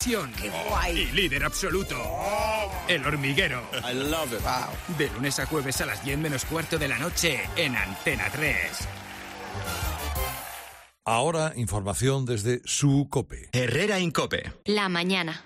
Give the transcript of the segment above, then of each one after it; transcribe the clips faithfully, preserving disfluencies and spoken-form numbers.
¡Qué guay! Y líder absoluto. El Hormiguero. I love it. Wow. De lunes a jueves a las diez menos cuarto de la noche en Antena tres. Ahora, información desde su COPE. Herrera Incope. La mañana.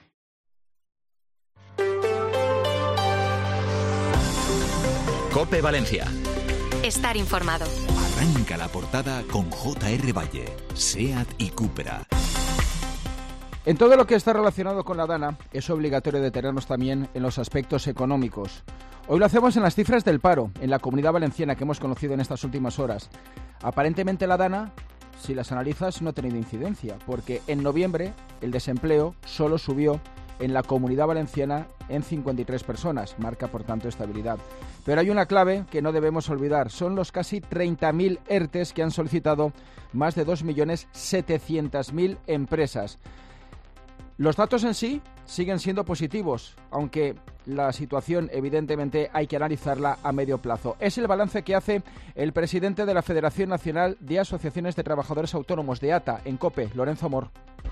COPE Valencia. Estar informado. Arranca la portada con J R Valle, SEAT y Cupra. En todo lo que está relacionado con la Dana, es obligatorio detenernos también en los aspectos económicos. Hoy lo hacemos en las cifras del paro, en la Comunidad Valenciana que hemos conocido en estas últimas horas. Aparentemente la Dana, si las analizas, no ha tenido incidencia, porque en noviembre el desempleo solo subió en la Comunidad Valenciana en cincuenta y tres personas, marca por tanto estabilidad. Pero hay una clave que no debemos olvidar, son los casi treinta mil ERTEs que han solicitado más de dos millones setecientas mil empresas. Los datos en sí siguen siendo positivos, aunque la situación evidentemente hay que analizarla a medio plazo. Es el balance que hace el presidente de la Federación Nacional de Asociaciones de Trabajadores Autónomos de ATA en COPE, Lorenzo Amor.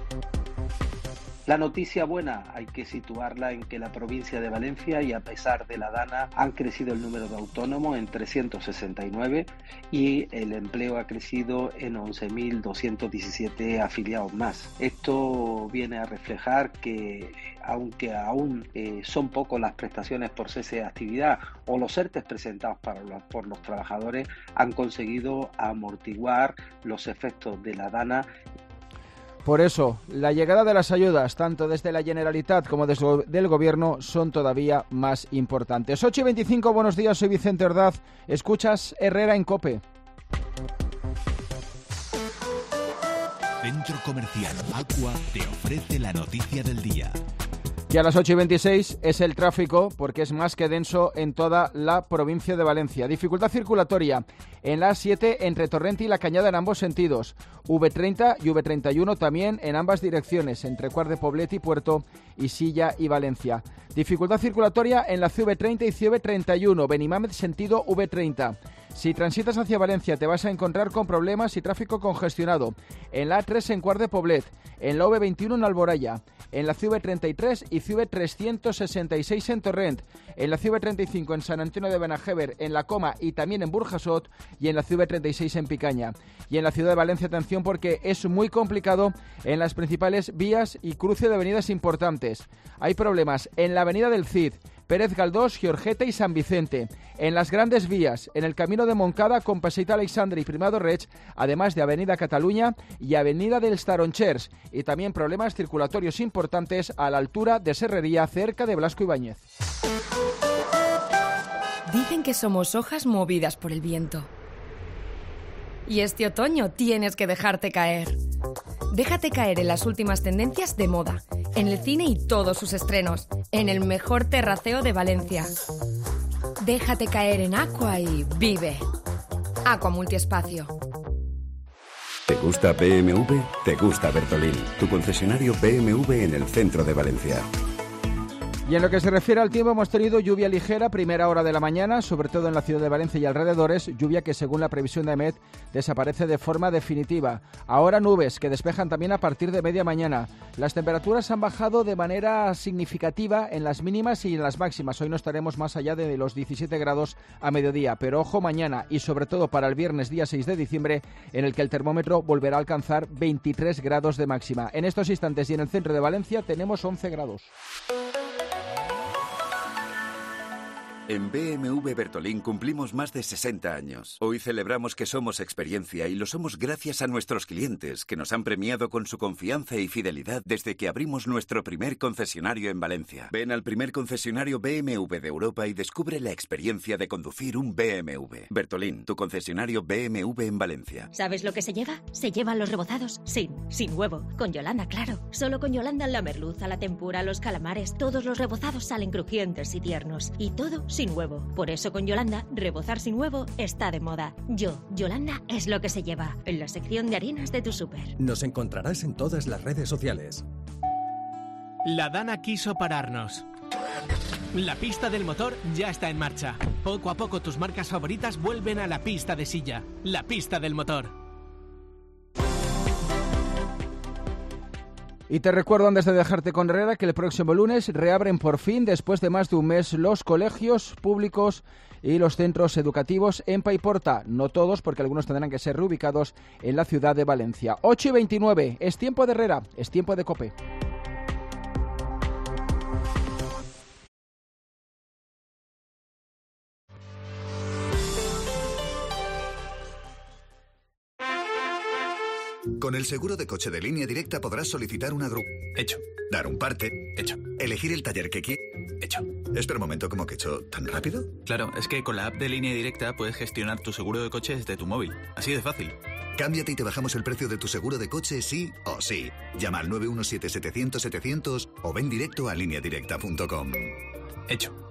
La noticia buena hay que situarla en que la provincia de Valencia, y a pesar de la Dana, han crecido el número de autónomos en trescientos sesenta y nueve y el empleo ha crecido en once mil doscientos diecisiete afiliados más. Esto viene a reflejar que, aunque aún eh, son pocos las prestaciones por cese de actividad o los ERTEs presentados para los, por los trabajadores, han conseguido amortiguar los efectos de la Dana. Por eso, la llegada de las ayudas, tanto desde la Generalitat como desde el Gobierno, son todavía más importantes. ocho y veinticinco, buenos días, soy Vicente Ordaz. Escuchas Herrera en COPE. Centro Comercial Aqua te ofrece la noticia del día. Y a las ocho y veintiséis es el tráfico, porque es más que denso en toda la provincia de Valencia. Dificultad circulatoria en la A siete entre Torrente y La Cañada en ambos sentidos. V treinta y V treinta y uno también en ambas direcciones, entre Quart de Poblet y Puerto y Silla y Valencia. Dificultad circulatoria en la C V treinta y C V treinta y uno, Benimàmet sentido V treinta. Si transitas hacia Valencia te vas a encontrar con problemas y tráfico congestionado. En la A tres en Quart de Poblet, en la V veintiuno en Alboraya, en la C V treinta y tres y C V trescientos sesenta y seis en Torrent, en la C V treinta y cinco en Sant Antonio de Benajever, en La Coma y también en Burjasot, y en la C V treinta y seis en Picaña. Y en la ciudad de Valencia, atención, porque es muy complicado en las principales vías y cruce de avenidas importantes. Hay problemas en la avenida del Cid, Pérez Galdós, Giorgeta y San Vicente. En las grandes vías, en el camino de Moncada con Passeig Alexandre y Primado Reig, además de Avenida Cataluña y Avenida dels Taronchers. Y también problemas circulatorios importantes a la altura de Serrería, cerca de Blasco Ibáñez. Dicen que somos hojas movidas por el viento. Y este otoño tienes que dejarte caer. Déjate caer en las últimas tendencias de moda, en el cine y todos sus estrenos, en el mejor terraceo de Valencia. Déjate caer en Aqua y vive. Aqua Multiespacio. ¿Te gusta B M W? Te gusta Bertolín, tu concesionario B M W en el centro de Valencia. Y en lo que se refiere al tiempo, hemos tenido lluvia ligera, primera hora de la mañana, sobre todo en la ciudad de Valencia y alrededores, lluvia que según la previsión de AEMET desaparece de forma definitiva. Ahora nubes que despejan también a partir de media mañana. Las temperaturas han bajado de manera significativa en las mínimas y en las máximas. Hoy no estaremos más allá de los diecisiete grados a mediodía, pero ojo mañana y sobre todo para el viernes día seis de diciembre, en el que el termómetro volverá a alcanzar veintitrés grados de máxima. En estos instantes y en el centro de Valencia tenemos once grados. En B M W Bertolín cumplimos más de sesenta años. Hoy celebramos que somos experiencia y lo somos gracias a nuestros clientes, que nos han premiado con su confianza y fidelidad desde que abrimos nuestro primer concesionario en Valencia. Ven al primer concesionario B M W de Europa y descubre la experiencia de conducir un B M W. Bertolín, tu concesionario B M W en Valencia. ¿Sabes lo que se lleva? Se llevan los rebozados sin, sin huevo. Con Yolanda, claro. Solo con Yolanda la merluza, la tempura, los calamares, todos los rebozados salen crujientes y tiernos. Y todo sin huevo. Por eso con Yolanda, rebozar sin huevo está de moda. Yo, Yolanda, es lo que se lleva. En la sección de harinas de tu súper. Nos encontrarás en todas las redes sociales. La Dana quiso pararnos. La pista del motor ya está en marcha. Poco a poco tus marcas favoritas vuelven a la pista de silla. La pista del motor. Y te recuerdo, antes de dejarte con Herrera, que el próximo lunes reabren por fin, después de más de un mes, los colegios públicos y los centros educativos en Paiporta. No todos, porque algunos tendrán que ser reubicados en la ciudad de Valencia. ocho y veintinueve, es tiempo de Herrera, es tiempo de COPE. Con el seguro de coche de Línea Directa podrás solicitar una grúa. Hecho. Dar un parte. Hecho. Elegir el taller que quieras. Hecho. Espera un momento, ¿cómo que hecho? ¿Tan rápido? Claro, es que con la app de Línea Directa puedes gestionar tu seguro de coche desde tu móvil. Así de fácil. Cámbiate y te bajamos el precio de tu seguro de coche sí o sí. Llama al nueve uno siete, setecientos, setecientos o ven directo a línea directa punto com. Hecho.